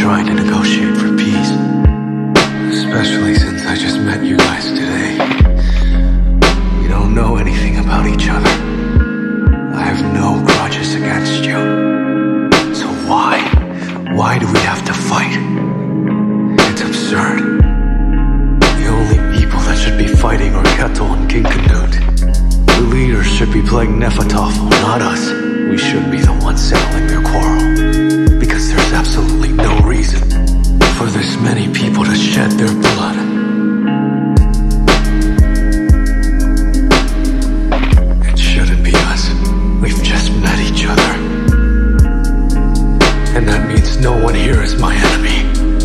trying to negotiate for peace. Especially since I just met you guys today. We don't know anything about each other. I have no grudges against you. So why do we have to fight? It's absurd. The only people that should be fighting are Ketil and King Canute. The leaders should be playing Nefertofel, not us. We should be the ones settling their quarrel. Because there's absolutely no reason for this many people to shed their blood. It shouldn't be us. We've just met each other. And that means no one here is my enemy.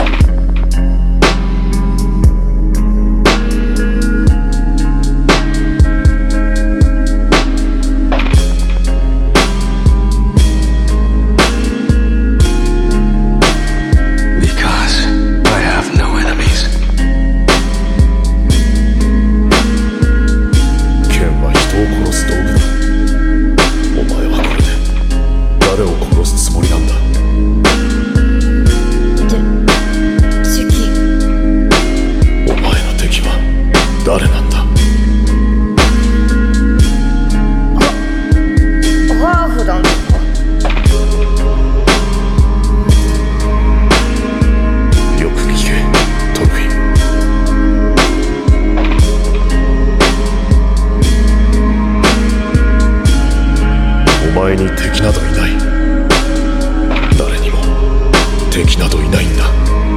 お前に敵などいない。誰にも敵などいないんだ。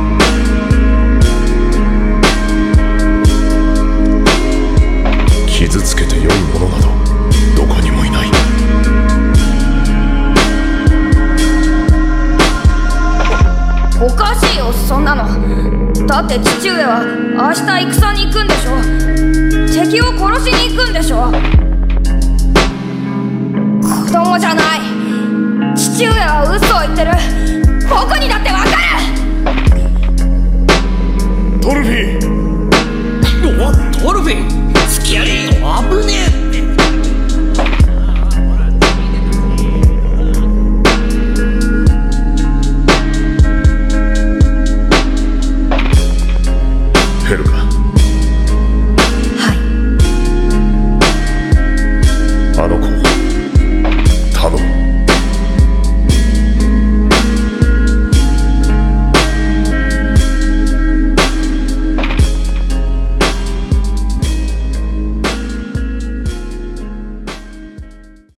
傷つけて良いものなどどこにもいない。 おかしいよそんなの。だって父上は明日戦に行くんでしょ。敵を殺しに行くんでしょ。子供じゃない。父上は嘘を言ってる。僕にだってわかる。 トルフィー